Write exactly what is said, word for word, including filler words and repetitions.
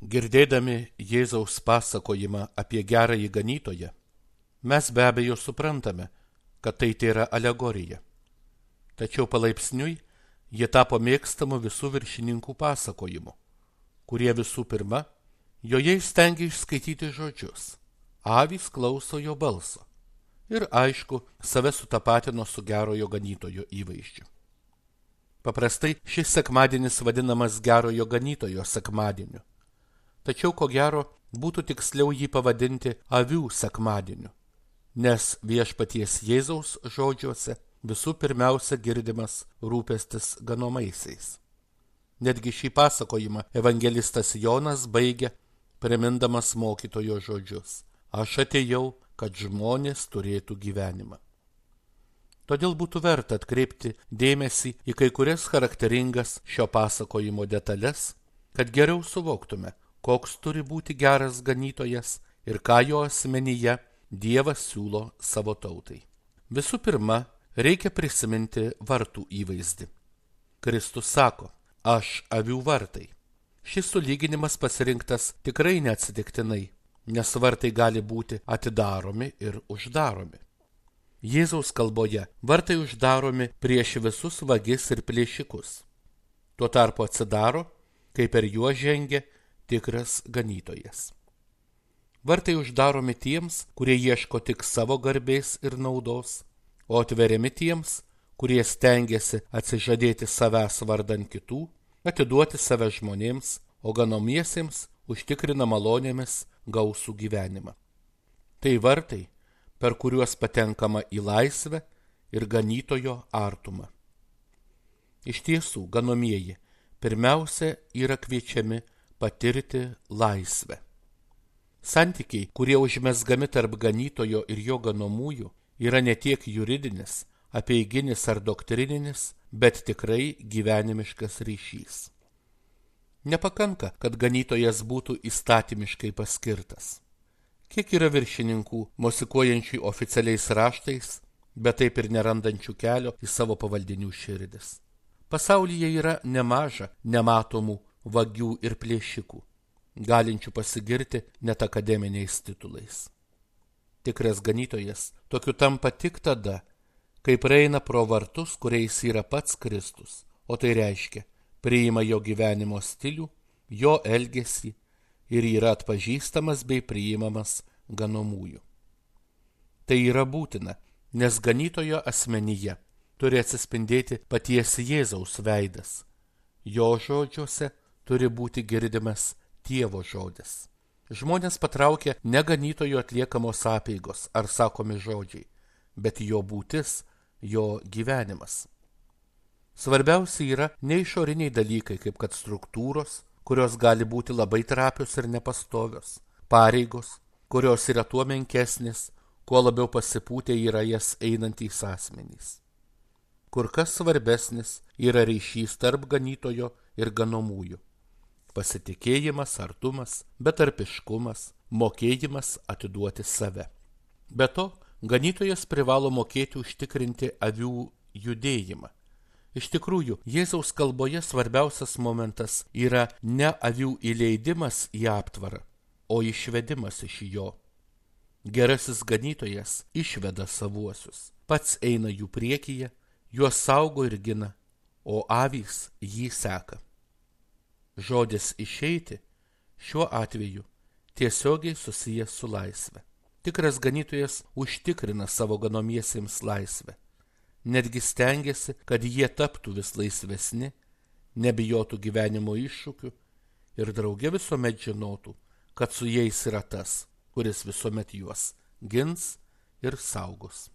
Girdėdami Jėzaus pasakojimą apie gerąjį ganytoją, mes be abejo suprantame, kad tai tėra alegorija. Tačiau palaipsniui jie tapo mėgstamu visų viršininkų pasakojimu, kurie visų pirma joje įstengia išskaityti žodžius: avys klauso jo balso ir aišku, save sutapatino su gerojo ganytojo įvaizdžiu. Paprastai šis sekmadienis vadinamas gerojo ganytojo sekmadieniu, tačiau ko gero būtų tiksliau jį pavadinti avių sekmadieniu, nes viešpaties Jėzaus žodžiuose visų pirmiausia girdimas rūpestis ganomaisiais. Netgi šį pasakojimą evangelistas Jonas baigia primindamas mokytojo žodžius: aš atėjau, kad žmonės turėtų gyvenimą. Todėl būtų verta atkreipti dėmesį į kai kurias charakteringas šio pasakojimo detalės, kad geriau suvoktume, koks turi būti geras ganytojas ir ką jo asmenyje Dievas siūlo savo tautai. Visų pirma, reikia prisiminti vartų įvaizdį. Kristus sako: aš avių vartai. Šis sulyginimas pasirinktas tikrai neatsitiktinai, nes vartai gali būti atidaromi ir uždaromi. Jėzaus kalboje vartai uždaromi prieš visus vagis ir plėšikus. Tuo tarpu atsidaro, kai per juos žengia tikras ganytojas. Vartai uždaromi tiems, kurie ieško tik savo garbės ir naudos, o atveriami tiems, kurie stengiasi atsižadėti savęs vardan kitų, atiduoti save žmonėms, o ganomiesiems užtikrina malonėmis gausų gyvenimą. Tai vartai, per kuriuos patenkama į laisvę ir ganytojo artumą. Iš tiesų, ganomieji pirmiausia yra kviečiami patirti laisvę. Santykiai, kurie užmezgami tarp ganytojo ir jo ganomųjų, yra ne tiek juridinis, apeiginis ar doktrininis, bet tikrai gyvenimiškas ryšys. Nepakanka, kad ganytojas būtų įstatymiškai paskirtas. Kiek yra viršininkų, mosikuojančių oficialiais raštais, bet taip ir nerandančių kelio į savo pavaldinių širdis. Pasaulyje yra nemaža nematomų vagių ir plėšikų, galinčių pasigirti net akademiniais titulais. Tikras ganytojas tokiu tampa tik tada, kai praeina pro vartus, kuriais yra pats Kristus, o tai reiškia, priima jo gyvenimo stilių, jo elgesį ir yra atpažįstamas bei priimamas ganomųjų. Tai yra būtina, nes ganytojo asmenyje turi atsispindėti paties Jėzaus veidas. Jo žodžiuose turi būti girdimas Dievo žodis. Žmonės patraukia ne ganytojo atliekamos apeigos ar sakomi žodžiai, bet jo būtis, jo gyvenimas. Svarbiausia yra ne išoriniai dalykai, kaip kad struktūros, kurios gali būti labai trapios ir nepastovios, pareigos, kurios yra tuo menkesnės, kuo labiau pasipūtę yra jas einantys asmenys. Kur kas svarbesnis yra ryšys tarp ganytojo ir ganomųjų. Pasitikėjimas, artumas, betarpiškumas, mokėjimas atiduoti save. Be to, ganytojas privalo mokėti užtikrinti avių judėjimą. Iš tikrųjų, Jėzaus kalboje svarbiausias momentas yra ne avių įleidimas į aptvarą, o išvedimas iš jo. Gerasis ganytojas išveda savuosius, pats eina jų priekyje, juos saugo ir gina, o avys jį seka. Žodis išeiti šiuo atveju tiesiogiai susijęs su laisve. Tikras ganytojas užtikrina savo ganomiesiems laisvę. Netgi stengiasi, kad jie taptų vis laisvesni, nebijotų gyvenimo iššūkių ir drauge visuomet žinotų, kad su jais yra tas, kuris visuomet juos gins ir saugos.